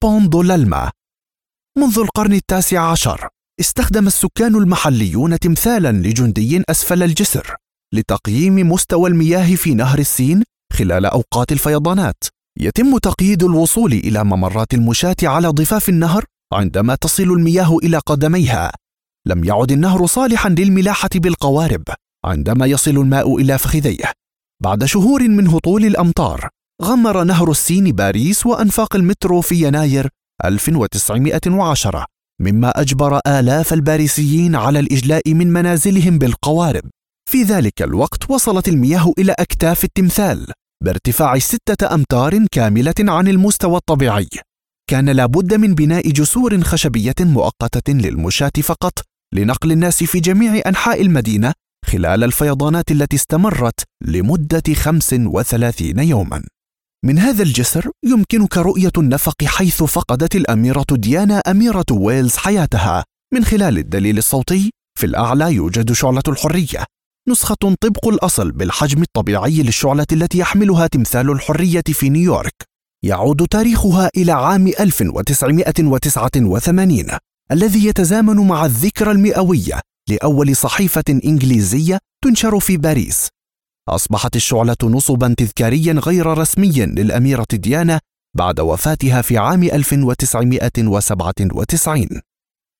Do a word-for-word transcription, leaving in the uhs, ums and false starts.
بون دو لالما. منذ القرن التاسع عشر استخدم السكان المحليون تمثالا لجندي أسفل الجسر لتقييم مستوى المياه في نهر السين خلال أوقات الفيضانات. يتم تقييد الوصول إلى ممرات المشاة على ضفاف النهر عندما تصل المياه إلى قدميها. لم يعد النهر صالحا للملاحة بالقوارب عندما يصل الماء إلى فخذيه. بعد شهور من هطول الأمطار غمر نهر السين باريس وأنفاق المترو في يناير ألف وتسعمائة وعشرة، مما أجبر آلاف الباريسيين على الإجلاء من منازلهم بالقوارب. في ذلك الوقت وصلت المياه إلى أكتاف التمثال بارتفاع ستة أمتار كاملة عن المستوى الطبيعي. كان لابد من بناء جسور خشبية مؤقتة للمشاة فقط لنقل الناس في جميع أنحاء المدينة خلال الفيضانات التي استمرت لمدة خمس وثلاثين يوما. من هذا الجسر يمكنك رؤية النفق حيث فقدت الأميرة ديانا أميرة ويلز حياتها من خلال الدليل الصوتي. في الأعلى يوجد شعلة الحرية، نسخة طبق الأصل بالحجم الطبيعي للشعلة التي يحملها تمثال الحرية في نيويورك. يعود تاريخها إلى عام ألف وتسعمائة وتسعة وثمانين الذي يتزامن مع الذكرى المئوية لأول صحيفة إنجليزية تنشر في باريس. أصبحت الشعلة نصبا تذكاريا غير رسمي للأميرة ديانا بعد وفاتها في عام ألف وتسعمائة وسبعة وتسعين.